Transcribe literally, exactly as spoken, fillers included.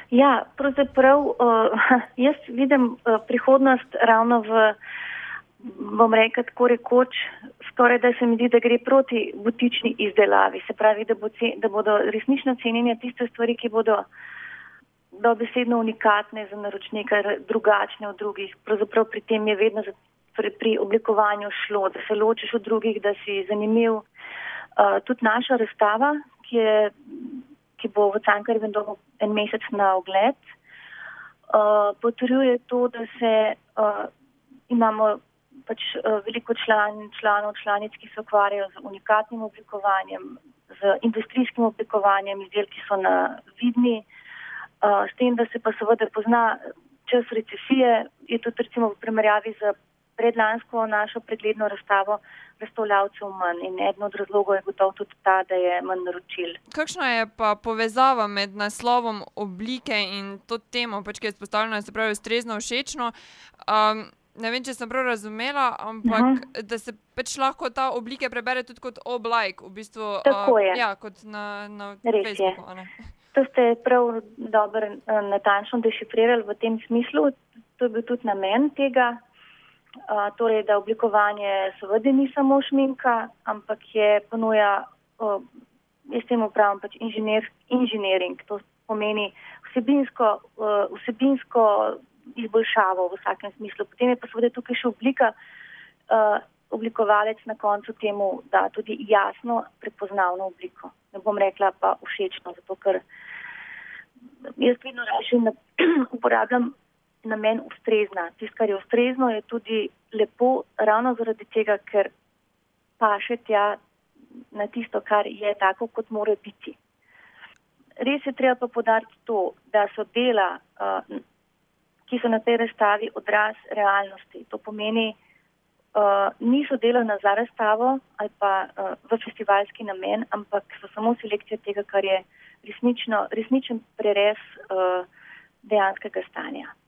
Ja, pravzaprav uh, jaz vidim uh, prihodnost ravno v, bom rekel, tako rekoč, skoraj da se mi zdi, da gre proti butični izdelavi. Se pravi, da, bo ce, da bodo resnično cenjene tiste stvari, ki bodo dobesedno unikatne za naročnika, drugačne od drugih. Pravzaprav pri tem je vedno za, pri, pri oblikovanju šlo, da se ločiš od drugih, da si zanimiv. Uh, tudi naša razstava, ki je ki bo v Cankarjevem domu en mesec na ogled, uh, potrjuje to, da se uh, imamo pač uh, veliko član, članov, članic, ki se ukvarjajo z unikatnim oblikovanjem, z industrijskim oblikovanjem, izdelki so na vidni, uh, s tem, da se pa seveda pozna čas recesije, je tudi recimo v primerjavi z predlansko našo pregledno razstavo razstavljavcev manj in eden od razlogov je gotovo tudi ta, da je manj naročil. Kakšna je pa povezava med naslovom oblike in to temo, pač ki je izpostavljena, se pravi ustrezno všečno? Um, ne vem, če sem prav razumela, ampak uh-huh. da se pač lahko ta oblike prebere tudi kot oblike, v bistvu. Tako uh, je. Ja, kot na, na Res Facebooku. Je. Ne? To ste prav dobro natančno dešifrirali v tem smislu. To je bil tudi namen tega. Uh, torej, da oblikovanje seveda ni samo šminka, ampak je ponuja, uh, jaz temu pravim pač inženir, inženiring, to pomeni vsebinsko, uh, vsebinsko izboljšavo v vsakem smislu. Potem je pa seveda tukaj še oblika, uh, oblikovalec na koncu temu da tudi jasno prepoznavno obliko. Ne bom rekla pa všečno, zato ker jaz vedno raje uporabljam namen ustrezna. Tisto, kar je ustrezno, je tudi lepo ravno zaradi tega, ker paše tja na tisto, kar je tako, kot mora biti. Res je treba pa podariti to, da so dela, uh, ki so na tej razstavi, odraz realnosti. To pomeni, uh, niso delana za razstavo ali pa uh, v festivalski namen, ampak so samo selekcija tega, kar je resnično, resničen prerez uh, dejanskega stanja.